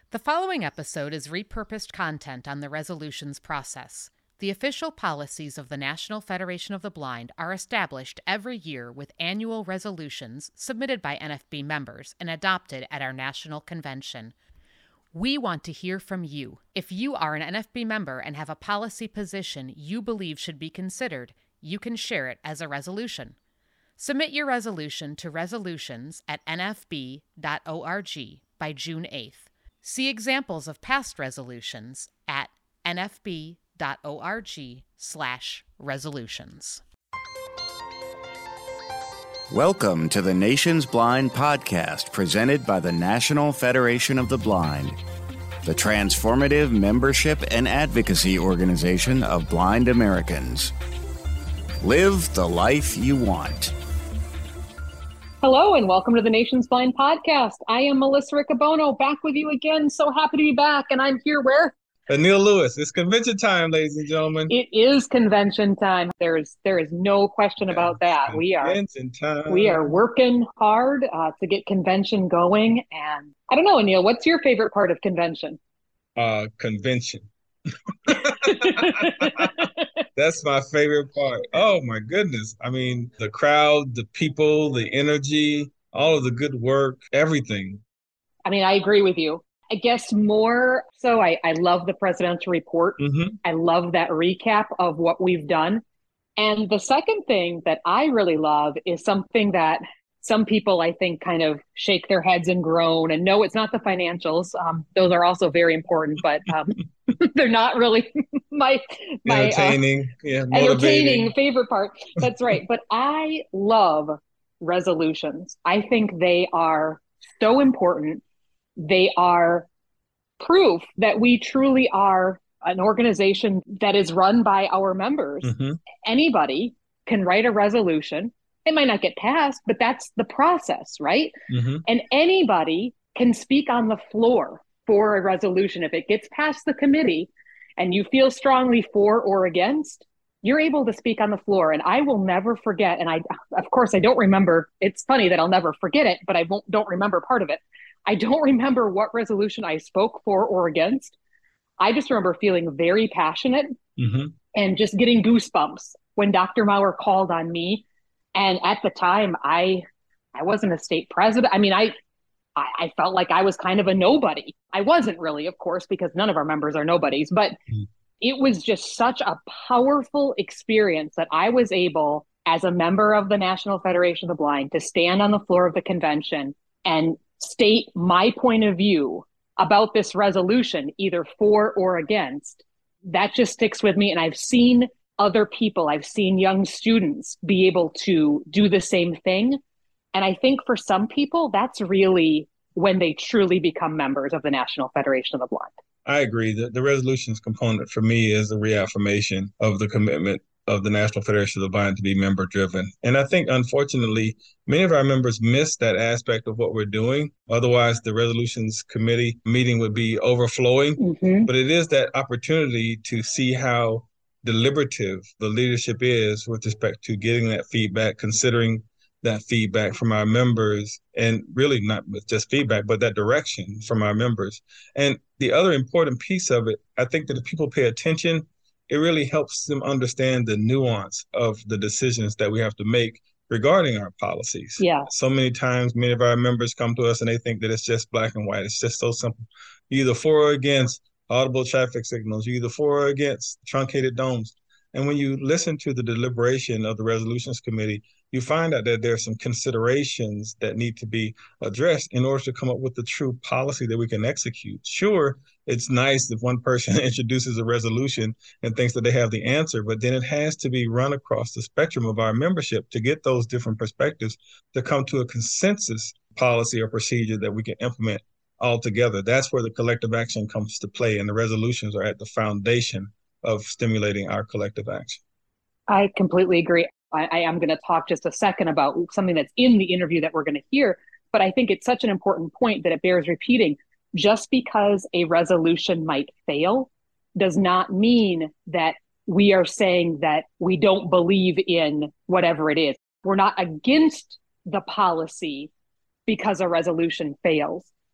The following episode is repurposed content on the resolutions process. The official policies of the National Federation of the Blind are established every year with annual resolutions submitted by NFB members and adopted at our national convention. We want to hear from you. If you are an NFB member and have a policy position you believe should be considered, you can share it as a resolution. Submit your resolution to resolutions@nfb.org by June 8th. See examples of past resolutions at nfb.org/resolutions. Welcome to the Nation's Blind Podcast, presented by the National Federation of the Blind, the transformative membership and advocacy organization of blind Americans. Live the life you want. Hello and welcome to the Nation's Blind Podcast. I am Melissa Riccobono, back with you again. So happy to be back, and I'm here where? Neil Lewis. It's convention time, ladies and gentlemen. It is convention time. There is no question about that. We are working hard to get convention going. And I don't know, Neil, what's your favorite part of convention? Convention. That's my favorite part. Oh my goodness. I mean, the crowd, the people, the energy, all of the good work, everything. I mean, I agree with you. I guess more so, I love the presidential report. Mm-hmm. I love that recap of what we've done. And the second thing that I really love is something that some people, I think, kind of shake their heads and groan. And no, it's not the financials. Those are also very important, but they're not really my entertaining favorite part. That's right. But I love resolutions. I think they are so important. They are proof that we truly are an organization that is run by our members. Mm-hmm. Anybody can write a resolution. It might not get passed, but that's the process, right? Mm-hmm. And anybody can speak on the floor for a resolution. If it gets past the committee and you feel strongly for or against, you're able to speak on the floor. And I will never forget. And of course, I don't remember. It's funny that I'll never forget it, but I don't remember part of it. I don't remember what resolution I spoke for or against. I just remember feeling very passionate mm-hmm. and just getting goosebumps when Dr. Maurer called on me. And at the time, I wasn't a state president. I mean, I felt like I was kind of a nobody. I wasn't really, of course, because none of our members are nobodies. But it was just such a powerful experience that I was able, as a member of the National Federation of the Blind, to stand on the floor of the convention and state my point of view about this resolution, either for or against. That just sticks with me. And I've seen other people, I've seen young students be able to do the same thing. And I think for some people, that's really when they truly become members of the National Federation of the Blind. I agree. The resolutions component for me is a reaffirmation of the commitment of the National Federation of the Blind to be member driven. And I think, unfortunately, many of our members miss that aspect of what we're doing. Otherwise, the resolutions committee meeting would be overflowing. Mm-hmm. But it is that opportunity to see how deliberative the leadership is with respect to getting that feedback, considering that feedback from our members, and really not with just feedback, but that direction from our members. And the other important piece of it, I think that if people pay attention, it really helps them understand the nuance of the decisions that we have to make regarding our policies. Yeah. So many times, many of our members come to us and they think that it's just black and white. It's just so simple. You're either for or against audible traffic signals, you're either for or against truncated domes. And when you listen to the deliberation of the resolutions committee, you find out that there are some considerations that need to be addressed in order to come up with the true policy that we can execute. Sure, it's nice if one person introduces a resolution and thinks that they have the answer, but then it has to be run across the spectrum of our membership to get those different perspectives to come to a consensus policy or procedure that we can implement all together. That's where the collective action comes to play, and the resolutions are at the foundation of stimulating our collective action. I completely agree. I am going to talk just a second about something that's in the interview that we're going to hear, but I think it's such an important point that it bears repeating. Just because a resolution might fail does not mean that we are saying that we don't believe in whatever it is. We're not against the policy because a resolution fails.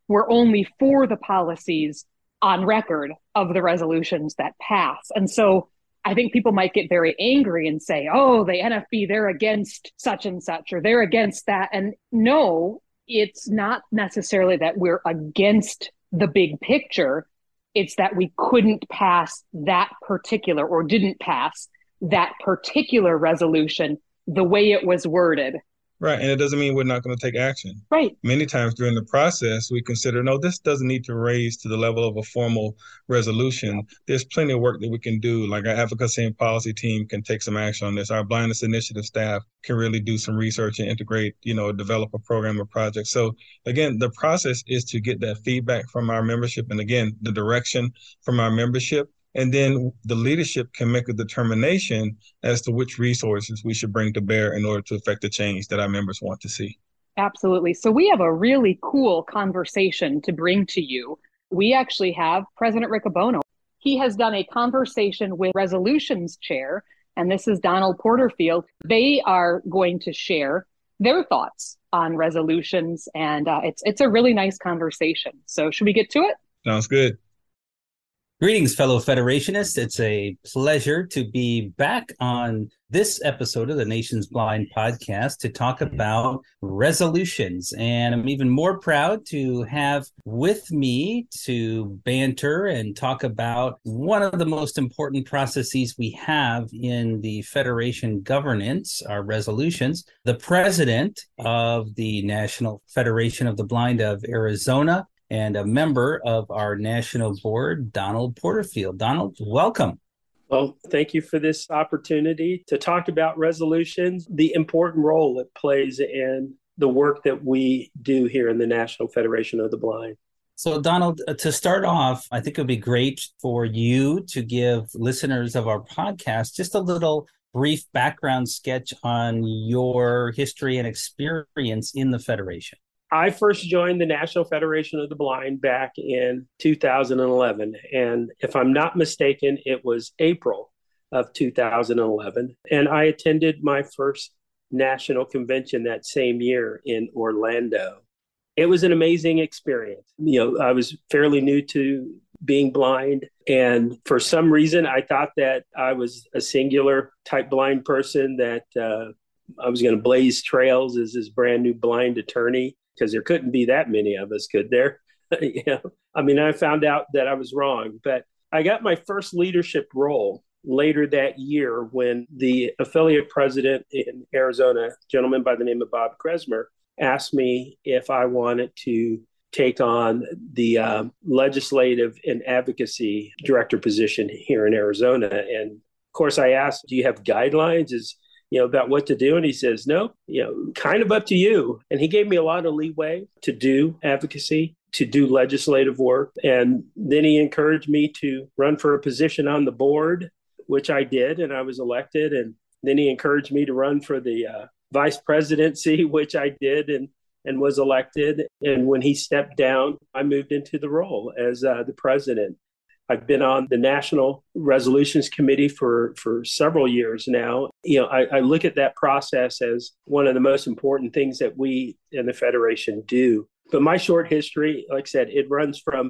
we're only for the policies on record of the resolutions that pass. And so I think people might get very angry and say, oh, the NFB, they're against such and such, or they're against that. And no, it's not necessarily that we're against the big picture. It's that we couldn't pass that particular, or didn't pass that particular resolution the way it was worded. Right. And it doesn't mean we're not going to take action. Right. Many times during the process, we consider, no, this doesn't need to raise to the level of a formal resolution. There's plenty of work that we can do. Like our advocacy and policy team can take some action on this. Our blindness initiative staff can really do some research and integrate, develop a program or project. So again, the process is to get that feedback from our membership. And again, the direction from our membership. And then the leadership can make a determination as to which resources we should bring to bear in order to affect the change that our members want to see. Absolutely. So we have a really cool conversation to bring to you. We actually have President Riccobono. He has done a conversation with Resolutions Chair, and this is Donald Porterfield. They are going to share their thoughts on resolutions, and it's a really nice conversation. So should we get to it? Sounds good. Greetings, fellow Federationists. It's a pleasure to be back on this episode of the Nation's Blind podcast to talk about resolutions. And I'm even more proud to have with me to banter and talk about one of the most important processes we have in the Federation governance, our resolutions, the president of the National Federation of the Blind of Arizona, and a member of our national board, Donald Porterfield. Donald, welcome. Well, thank you for this opportunity to talk about resolutions, the important role it plays in the work that we do here in the National Federation of the Blind. So, Donald, to start off, I think it would be great for you to give listeners of our podcast just a little brief background sketch on your history and experience in the Federation. I first joined the National Federation of the Blind back in 2011. And if I'm not mistaken, it was April of 2011. And I attended my first national convention that same year in Orlando. It was an amazing experience. I was fairly new to being blind. And for some reason, I thought that I was a singular type blind person, that I was going to blaze trails as this brand new blind attorney, because there couldn't be that many of us, could there? I found out that I was wrong, but I got my first leadership role later that year when the affiliate president in Arizona, a gentleman by the name of Bob Kresmer, asked me if I wanted to take on the legislative and advocacy director position here in Arizona. And of course, I asked, do you have guidelines about what to do? And he says, no, kind of up to you. And he gave me a lot of leeway to do advocacy, to do legislative work. And then he encouraged me to run for a position on the board, which I did, and I was elected. And then he encouraged me to run for the vice presidency, which I did and was elected. And when he stepped down, I moved into the role as the president. I've been on the National Resolutions Committee for several years now. I look at that process as one of the most important things that we in the Federation do. But my short history, like I said, it runs from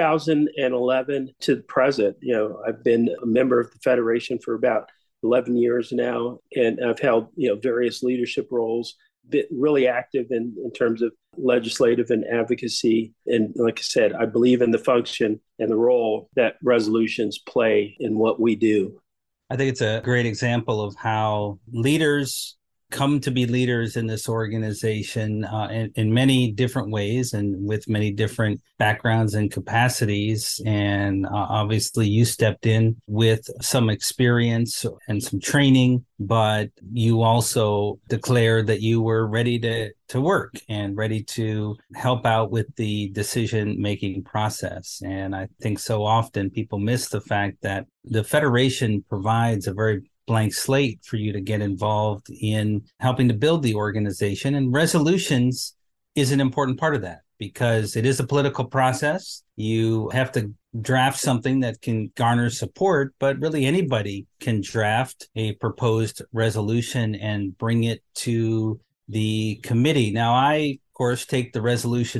2011 to the present. I've been a member of the Federation for about 11 years now, and I've held various leadership roles, been really active in terms of legislative and advocacy. And like I said, I believe in the function and the role that resolutions play in what we do. I think it's a great example of how leaders come to be leaders in this organization in many different ways and with many different backgrounds and capacities. And obviously you stepped in with some experience and some training, but you also declared that you were ready to work and ready to help out with the decision-making process. And I think so often people miss the fact that the Federation provides a very blank slate for you to get involved in helping to build the organization. And resolutions is an important part of that because it is a political process. You have to draft something that can garner support, but really anybody can draft a proposed resolution and bring it to the committee. Now, I, of course, take the resolutions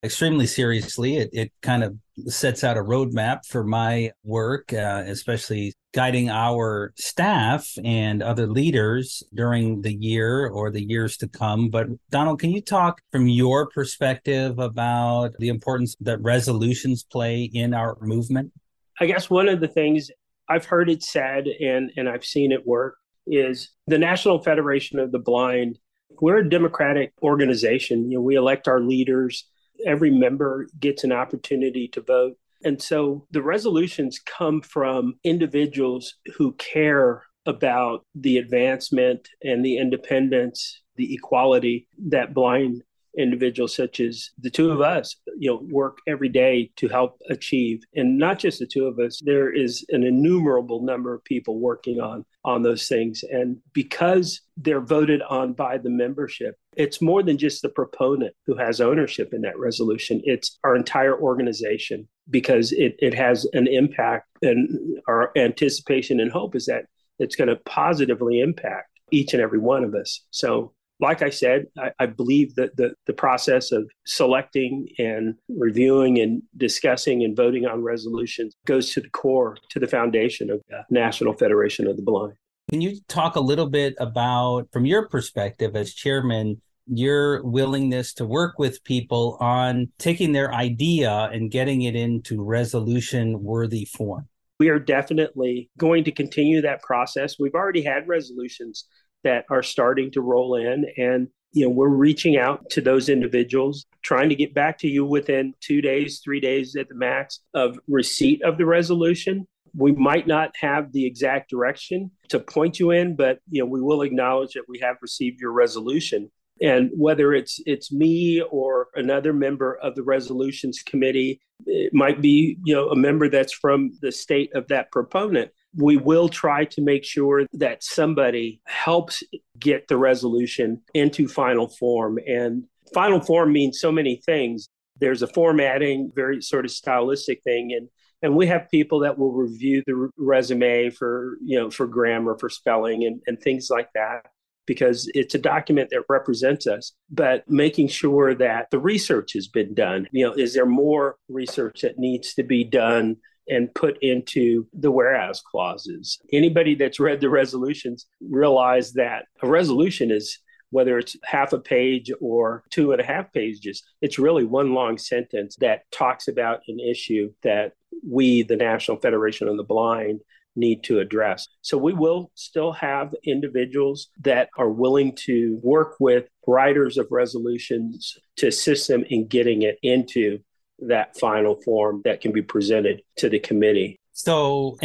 extremely seriously. It kind of sets out a roadmap for my work, especially guiding our staff and other leaders during the year or the years to come. But Donald, can you talk from your perspective about the importance that resolutions play in our movement? I guess one of the things I've heard it said, and I've seen it work, is the National Federation of the Blind. We're a democratic organization. We elect our leaders. Every member gets an opportunity to vote. And so the resolutions come from individuals who care about the advancement and the independence, the equality that blind individuals such as the two of us, work every day to help achieve. And not just the two of us, there is an innumerable number of people working on those things. And because they're voted on by the membership, it's more than just the proponent who has ownership in that resolution. It's our entire organization, because it has an impact, and our anticipation and hope is that it's going to positively impact each and every one of us. So like I said, I believe that the process of selecting and reviewing and discussing and voting on resolutions goes to the core, to the foundation of the National Federation of the Blind. Can you talk a little bit about, from your perspective as chairman, your willingness to work with people on taking their idea and getting it into resolution-worthy form? We are definitely going to continue that process. We've already had resolutions that are starting to roll in, and we're reaching out to those individuals, trying to get back to you within 2 days, 3 days at the max of receipt of the resolution. We might not have the exact direction to point you in, but we will acknowledge that we have received your resolution. And whether it's me or another member of the resolutions committee, it might be a member that's from the state of that proponent, we will try to make sure that somebody helps get the resolution into final form. And final form means so many things. There's a formatting, very sort of stylistic thing. And we have people that will review the resume for grammar, for spelling and things like that, because it's a document that represents us. But making sure that the research has been done. Is there more research that needs to be done and put into the whereas clauses? Anybody that's read the resolutions realize that a resolution is, whether it's half a page or 2.5 pages, it's really one long sentence that talks about an issue that we, the National Federation of the Blind, need to address. So we will still have individuals that are willing to work with writers of resolutions to assist them in getting it into that final form that can be presented to the committee. So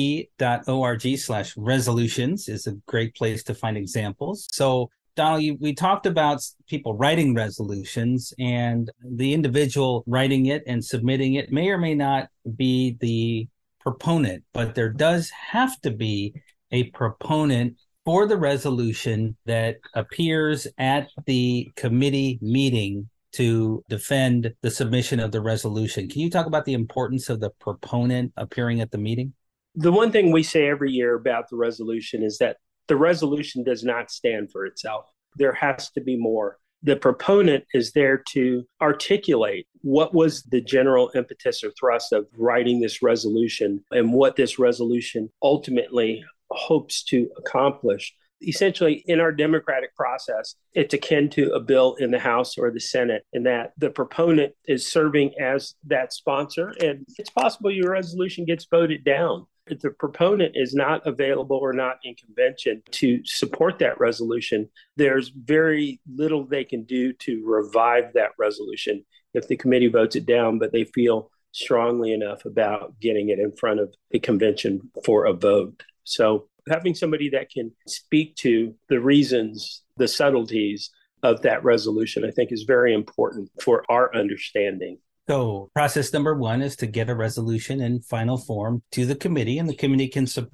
nfb.org/resolutions is a great place to find examples. So Donald, we talked about people writing resolutions, and the individual writing it and submitting it may or may not be the proponent, but there does have to be a proponent for the resolution that appears at the committee meeting to defend the submission of the resolution. Can you talk about the importance of the proponent appearing at the meeting? The one thing we say every year about the resolution is that the resolution does not stand for itself. There has to be more. The proponent is there to articulate what was the general impetus or thrust of writing this resolution and what this resolution ultimately hopes to accomplish. Essentially, in our democratic process, it's akin to a bill in the House or the Senate, in that the proponent is serving as that sponsor, and it's possible your resolution gets voted down. If the proponent is not available or not in convention to support that resolution, there's very little they can do to revive that resolution if the committee votes it down, but they feel strongly enough about getting it in front of the convention for a vote. So having somebody that can speak to the reasons, the subtleties of that resolution, I think is very important for our understanding. So process number one is to get a resolution in final form to the committee, and the committee can support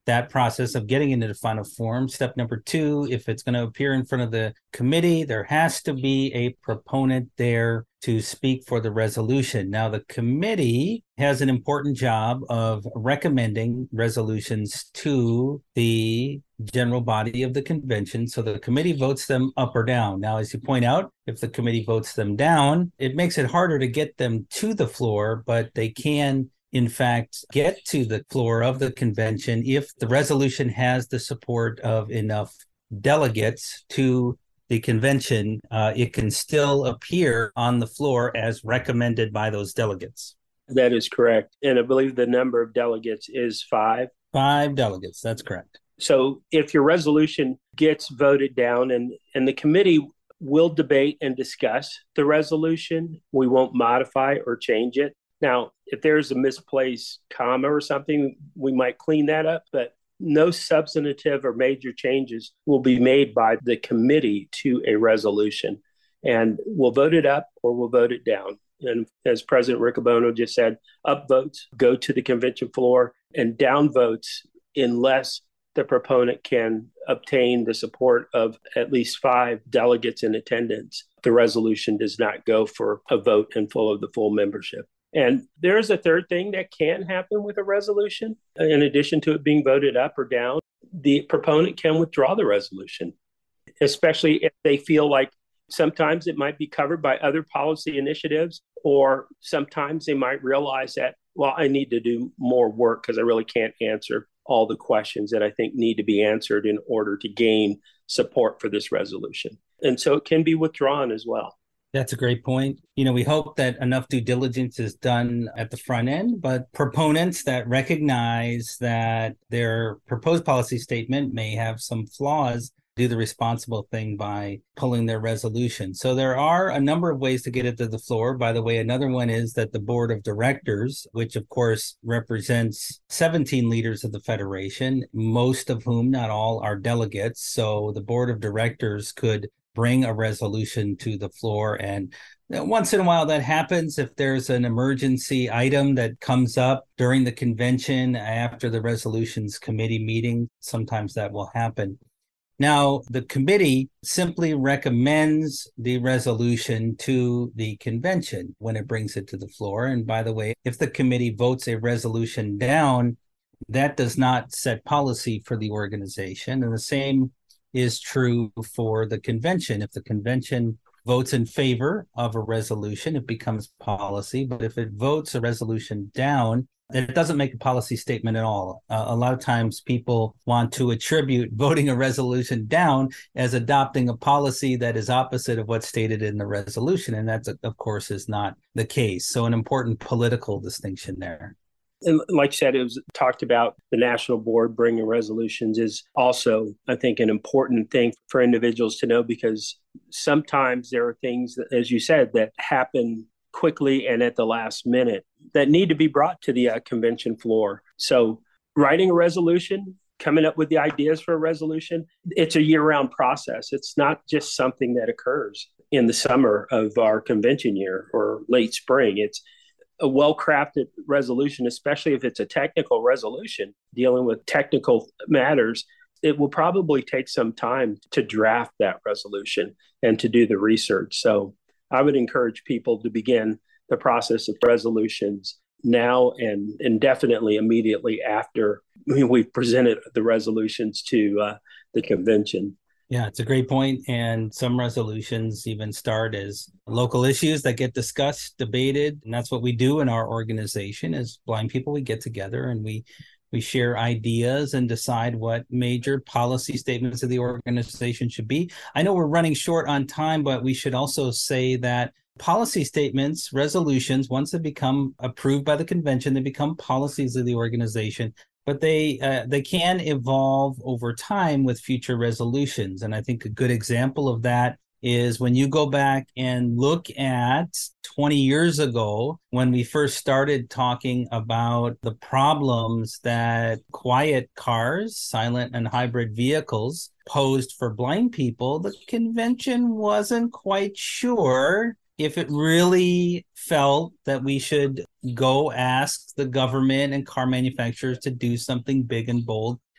that process of getting into the final form. Step number 2, if it's going to appear in front of the committee, there has to be a proponent there to speak for the resolution. Now, the committee has an important job of recommending resolutions to the general body of the convention. So the committee votes them up or down. Now, as you point out, if the committee votes them down, it makes it harder to get them to the floor, but they can in fact, get to the floor of the convention if the resolution has the support of enough delegates to the convention. It can still appear on the floor as recommended by those delegates. That is correct. And I believe the number of delegates is 5. 5 delegates, that's correct. So if your resolution gets voted down and the committee will debate and discuss the resolution, we won't modify or change it. Now, if there's a misplaced comma or something, we might clean that up, but no substantive or major changes will be made by the committee to a resolution. And we'll vote it up or we'll vote it down. And as President Riccobono just said, up votes go to the convention floor and down votes, unless the proponent can obtain the support of at least 5 delegates in attendance, the resolution does not go for a vote in full of the full membership. And there's a third thing that can happen with a resolution. In addition to it being voted up or down, the proponent can withdraw the resolution, especially if they feel like sometimes it might be covered by other policy initiatives, or sometimes they might realize that, well, I need to do more work because I really can't answer all the questions that I think need to be answered in order to gain support for this resolution. And so it can be withdrawn as well. That's a great point. We hope that enough due diligence is done at the front end, but proponents that recognize that their proposed policy statement may have some flaws do the responsible thing by pulling their resolution. So there are a number of ways to get it to the floor. By the way, another one is that the board of directors, which of course represents 17 leaders of the Federation, most of whom, not all, are delegates. So the board of directors could bring a resolution to the floor. And once in a while that happens. If there's an emergency item that comes up during the convention after the resolutions committee meeting, sometimes that will happen. Now, the committee simply recommends the resolution to the convention when it brings it to the floor. And by the way, if the committee votes a resolution down, that does not set policy for the organization. And the same is true for the convention. If the convention votes in favor of a resolution, it becomes policy. But if it votes a resolution down, it doesn't make a policy statement at all. A lot of times people want to attribute voting a resolution down as adopting a policy that is opposite of what's stated in the resolution. And that, of course, is not the case. So an important political distinction there. And like you said, it was talked about the national board bringing resolutions is also, I think, an important thing for individuals to know, because sometimes there are things, that, as you said, that happen quickly and at the last minute that need to be brought to the convention floor. So writing a resolution, coming up with the ideas for a resolution, it's a year-round process. It's not just something that occurs in the summer of our convention year or late spring. It's a well-crafted resolution, especially if it's a technical resolution dealing with technical matters. It will probably take some time to draft that resolution and to do the research. So I would encourage people to begin the process of resolutions now and definitely immediately after we've presented the resolutions to the convention. Yeah, it's a great point. And some resolutions even start as local issues that get discussed, debated. And that's what we do in our organization. As blind people, we get together and we share ideas and decide what major policy statements of the organization should be. I know we're running short on time, but we should also say that policy statements, resolutions, once they become approved by the convention, they become policies of the organization. But they can evolve over time with future resolutions. And I think a good example of that is when you go back and look at 20 years ago, when we first started talking about the problems that quiet cars, silent and hybrid vehicles posed for blind people, the convention wasn't quite sure if it really felt that we should go ask the government and car manufacturers to do something big and bold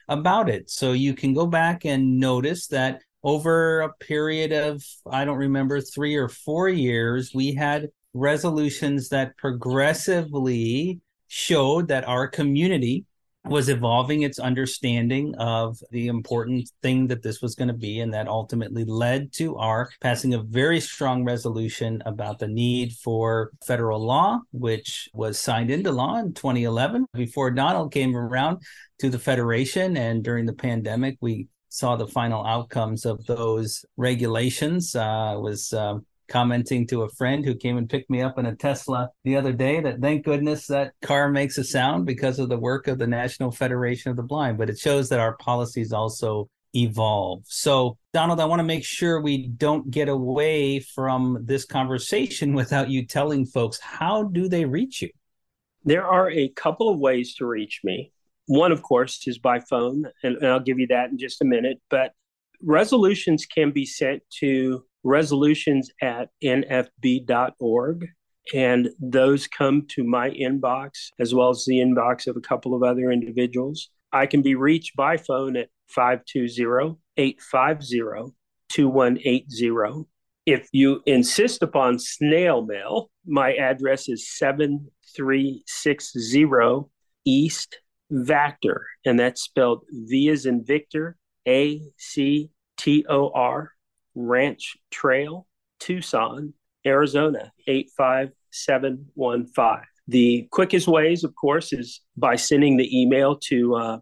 about it. So you can go back and notice that over a period of, I don't remember, 3 or 4 years, we had resolutions that progressively showed that our community was evolving its understanding of the important thing that this was going to be. And that ultimately led to our passing a very strong resolution about the need for federal law, which was signed into law in 2011 before Donald came around to the Federation. And during the pandemic, we saw the final outcomes of those regulations. I was commenting to a friend who came and picked me up in a Tesla the other day that thank goodness that car makes a sound because of the work of the National Federation of the Blind. But it shows that our policies also evolve. So, Donald, I want to make sure we don't get away from this conversation without you telling folks, how do they reach you? There are a couple of ways to reach me. One, of course, is by phone, and I'll give you that in just a minute. But resolutions can be sent to resolutions@nfb.org, and those come to my inbox as well as the inbox of a couple of other individuals. I can be reached by phone at 520-850-2180. If you insist upon snail mail, my address is 7360 East Vactor, and that's spelled V as in Victor, ACTOR, Ranch Trail, Tucson, Arizona, 85715. The quickest ways, of course, is by sending the email to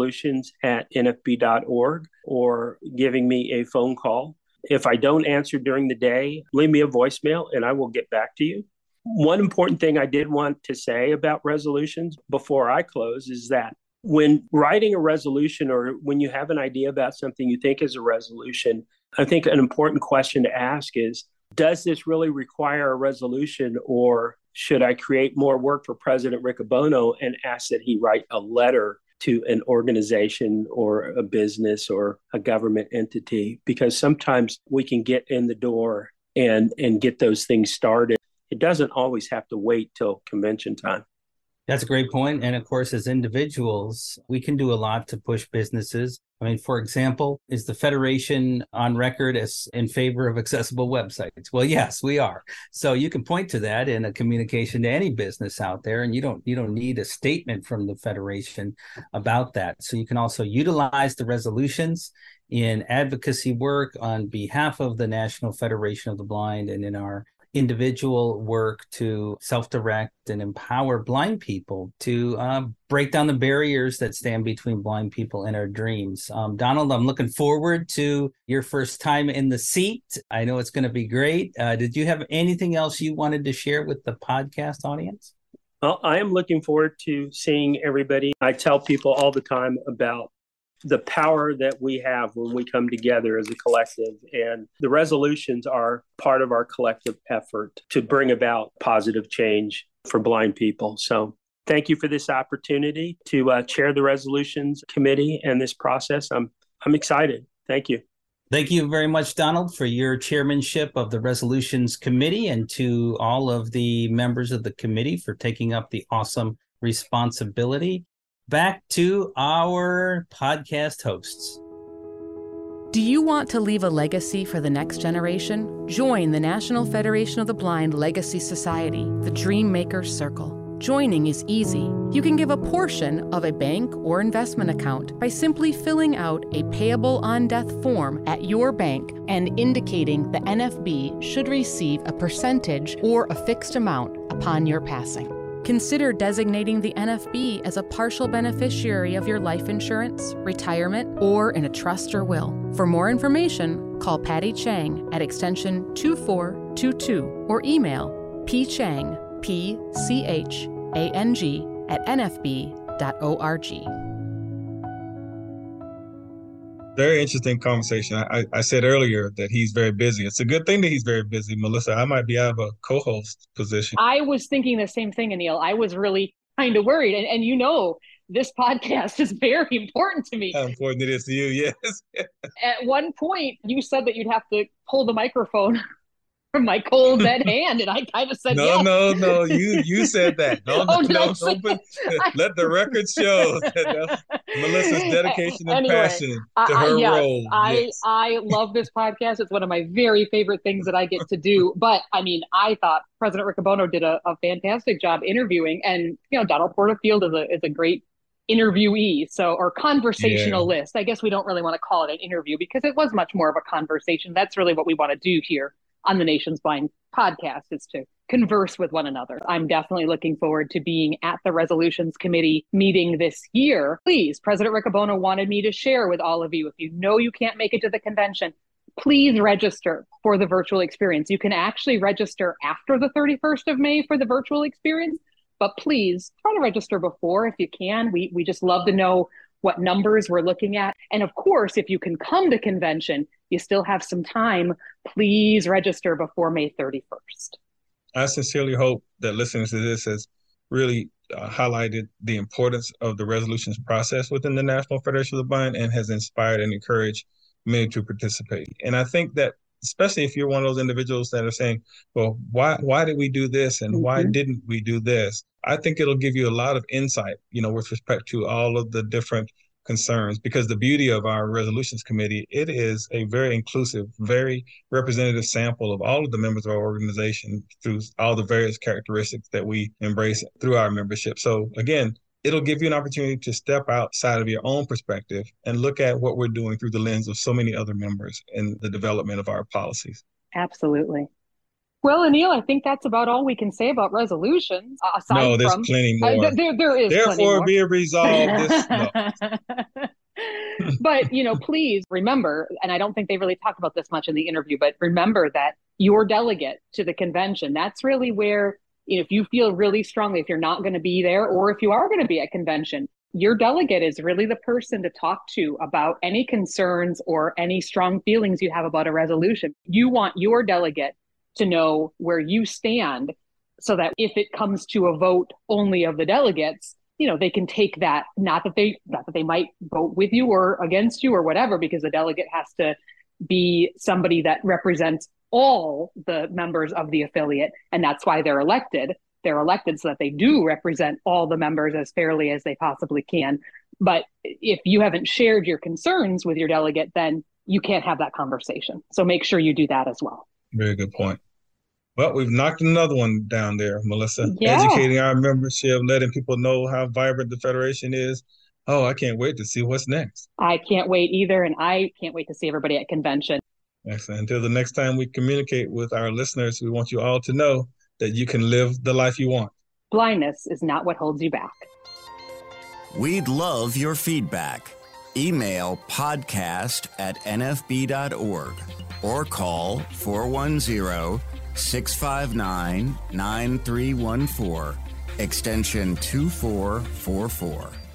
resolutions@nfb.org or giving me a phone call. If I don't answer during the day, leave me a voicemail and I will get back to you. One important thing I did want to say about resolutions before I close is that when writing a resolution or when you have an idea about something you think is a resolution, I think an important question to ask is, does this really require a resolution, or should I create more work for President Riccobono and ask that he write a letter to an organization or a business or a government entity? Because sometimes we can get in the door and get those things started. It doesn't always have to wait till convention time. That's a great point. And of course, as individuals, we can do a lot to push businesses. I mean, for example, is the Federation on record as in favor of accessible websites? Well, yes, we are. So you can point to that in a communication to any business out there, and you don't need a statement from the Federation about that. So you can also utilize the resolutions in advocacy work on behalf of the National Federation of the Blind and in our individual work to self-direct and empower blind people to break down the barriers that stand between blind people and our dreams. Donald, I'm looking forward to your first time in the seat. I know it's going to be great. Did you have anything else you wanted to share with the podcast audience? Well, I am looking forward to seeing everybody. I tell people all the time about the power that we have when we come together as a collective. And the resolutions are part of our collective effort to bring about positive change for blind people. So thank you for this opportunity to chair the resolutions committee and this process. I'm excited. Thank you. Thank you very much, Donald, for your chairmanship of the Resolutions Committee, and to all of the members of the committee for taking up the awesome responsibility. Back to our podcast hosts. Do you want to leave a legacy for the next generation? Join the National Federation of the Blind Legacy Society, the Dream Makers Circle. Joining is easy. You can give a portion of a bank or investment account by simply filling out a payable on death form at your bank and indicating the NFB should receive a percentage or a fixed amount upon your passing. Consider designating the NFB as a partial beneficiary of your life insurance, retirement, or in a trust or will. For more information, call Patty Chang at extension 2422 or email pchang, PCHANG, at nfb.org. Very interesting conversation. I said earlier that he's very busy. It's a good thing that he's very busy, Melissa. I might be out of a co-host position. I was thinking the same thing, Anil. I was really kind of worried. And you know, this podcast is very important to me. How important it is to you, yes. At one point, you said that you'd have to pull the microphone from my cold dead hand, and I kind of said no, yes. No, you said that. Let the record show that Melissa's dedication and passion to her role. I love this podcast. It's one of my very favorite things that I get to do. But I mean, I thought President Riccobono did a fantastic job interviewing, and Donald Porterfield is a great interviewee, or conversationalist. I guess we don't really want to call it an interview because it was much more of a conversation. That's really what we want to do here on the Nation's Blind podcast, is to converse with one another. I'm definitely looking forward to being at the Resolutions Committee meeting this year. Please, President Riccobono wanted me to share with all of you, if you know you can't make it to the convention, please register for the virtual experience. You can actually register after the 31st of May for the virtual experience, but please try to register before if you can. We just love to know what numbers we're looking at. And of course, if you can come to convention, you still have some time. Please register before May 31st. I sincerely hope that listening to this has really highlighted the importance of the resolutions process within the National Federation of the Blind and has inspired and encouraged many to participate. And I think that, especially if you're one of those individuals that are saying, well, why did we do this and why didn't we do this? I think it'll give you a lot of insight, with respect to all of the different concerns, because the beauty of our resolutions committee, it is a very inclusive, very representative sample of all of the members of our organization through all the various characteristics that we embrace through our membership. So again, it'll give you an opportunity to step outside of your own perspective and look at what we're doing through the lens of so many other members in the development of our policies. Absolutely. Well, Anil, I think that's about all we can say about resolutions. No, there's plenty more. There is. Therefore, be it resolved. But, please remember, and I don't think they really talk about this much in the interview, but remember that your delegate to the convention, that's really where, if you feel really strongly, if you're not going to be there, or if you are going to be at convention, your delegate is really the person to talk to about any concerns or any strong feelings you have about a resolution. You want your delegate to know where you stand so that if it comes to a vote only of the delegates, they can take that, not that they might vote with you or against you or whatever, because the delegate has to be somebody that represents all the members of the affiliate. And that's why they're elected. They're elected so that they do represent all the members as fairly as they possibly can. But if you haven't shared your concerns with your delegate, then you can't have that conversation. So make sure you do that as well. Very good point. Well, we've knocked another one down there, Melissa. Yeah. Educating our membership, letting people know how vibrant the Federation is. Oh, I can't wait to see what's next. I can't wait either. And I can't wait to see everybody at convention. Excellent. Until the next time we communicate with our listeners, we want you all to know that you can live the life you want. Blindness is not what holds you back. We'd love your feedback. Email podcast@nfb.org or call 410-659-9314, extension 2444.